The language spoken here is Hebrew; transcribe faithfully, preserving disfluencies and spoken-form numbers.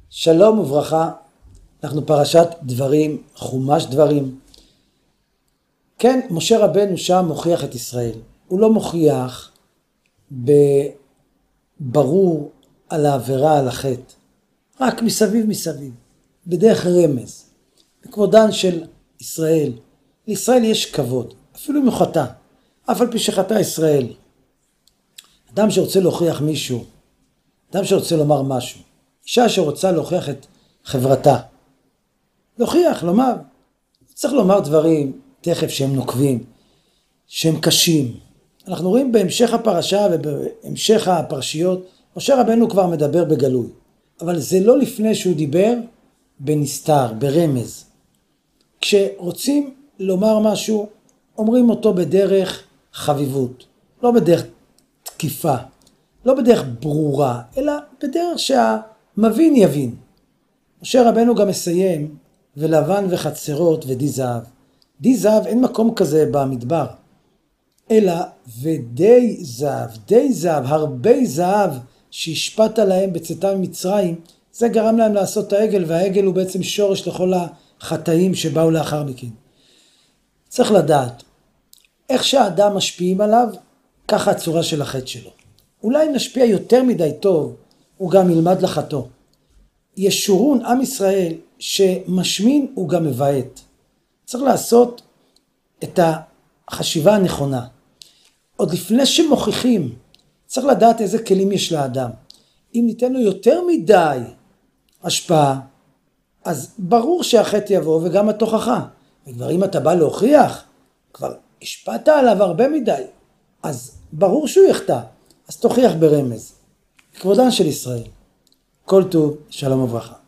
שלום וברכה, אנחנו פרשת דברים, חומש דברים. כן, משה רבנו שם מוכיח את ישראל. הוא לא מוכיח בברור על העבירה, על החטא. רק מסביב מסביב, בדרך רמז. בכבודן של ישראל. לישראל יש כבוד, אפילו אם הוא חטא. אף על פי שחטא ישראל. אדם שרוצה להוכיח מישהו, אדם שרוצה לומר משהו, אישה שרוצה להוכיח את חברתה, להוכיח, לומר, צריך לומר דברים תכף שהם נוקבים, שהם קשים. אנחנו רואים בהמשך הפרשה ובהמשך הפרשיות, משה רבנו כבר מדבר בגלוי, אבל זה לא לפני שהוא דיבר בנסתר, ברמז. כשרוצים לומר משהו, אומרים אותו בדרך חביבות, לא בדרך תקיפה, לא בדרך ברורה, אלא בדרך שהמבין יבין. משה רבנו גם מסיים, ולבן וחצרות ודי זהב. די זהב אין מקום כזה במדבר, אלא ודי זהב, די זהב, הרבה זהב שהשפט עליהם בצאתם ממצרים, זה גרם להם לעשות את העגל, והעגל הוא בעצם שורש לכל החטאים שבאו לאחר מכן. צריך לדעת, איך שהאדם משפיעים עליו, ככה הצורה של החטא שלו. אולי נשפיע יותר מדי טוב, הוא גם ילמד לחטוא. ישורון עם ישראל שמשמין הוא גם מבעט. צריך לעשות את החשיבה הנכונה. עוד לפני שמוכיחים, צריך לדעת איזה כלים יש לאדם. אם ניתן לו יותר מדי השפעה, אז ברור שהחטא יבוא וגם התוכחה. וכבר אם אתה בא להוכיח, כבר השפעת עליו הרבה מדי, אז ברור שהוא יחטא. אז תוכיח ברמז. כבודן של ישראל. כל טוב, שלום וברכה.